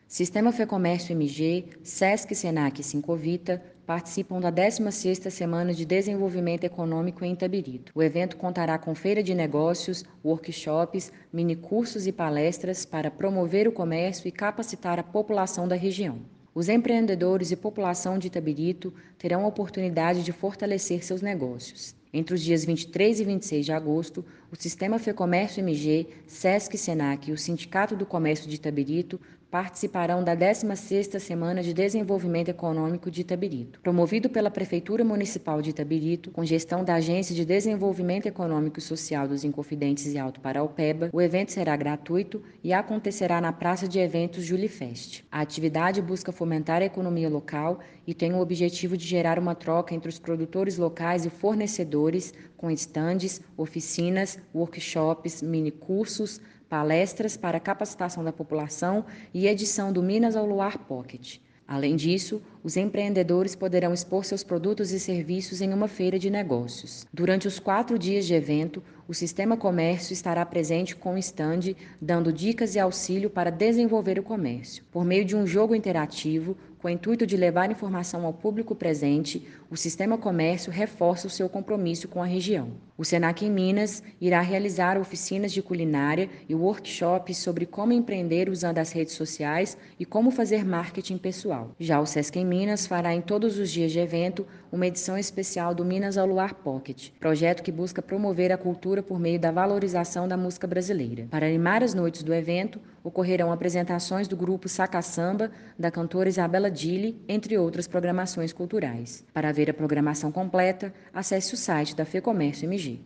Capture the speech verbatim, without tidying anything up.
Sistema Fecomércio M G, Sesc, Senac e Sincovita participam da décima sexta Semana de Desenvolvimento Econômico em Itabirito. O evento contará com feira de negócios, workshops, minicursos e palestras para promover o comércio e capacitar a população da região. Os empreendedores e população de Itabirito terão a oportunidade de fortalecer seus negócios. Entre os dias vinte e três e vinte e seis de agosto, o Sistema Fecomércio M G, Sesc, Senac e o Sindicato do Comércio de Itabirito participarão da décima sexta Semana de Desenvolvimento Econômico de Itabirito. Promovido pela Prefeitura Municipal de Itabirito, com gestão da Agência de Desenvolvimento Econômico e Social dos Inconfidentes e Alto Paraupeba, o evento será gratuito e acontecerá na Praça de Eventos Julifest. A atividade busca fomentar a economia local e tem o objetivo de gerar uma troca entre os produtores locais e fornecedores, com estandes, oficinas, workshops, minicursos, palestras para capacitação da população e edição do Minas ao Luar Pocket. Além disso, os empreendedores poderão expor seus produtos e serviços em uma feira de negócios. Durante os quatro dias de evento, o Sistema Comércio estará presente com stand, dando dicas e auxílio para desenvolver o comércio. Por meio de um jogo interativo, com o intuito de levar informação ao público presente, o Sistema Comércio reforça o seu compromisso com a região. O Senac em Minas irá realizar oficinas de culinária e workshops sobre como empreender usando as redes sociais e como fazer marketing pessoal. Já o Sesc em Minas fará em todos os dias de evento uma edição especial do Minas ao Luar Pocket, projeto que busca promover a cultura por meio da valorização da música brasileira. Para animar as noites do evento, ocorrerão apresentações do grupo Saca Samba, da cantora Isabela Dili, entre outras programações culturais. Para ver a programação completa, acesse o site da Fecomércio M G.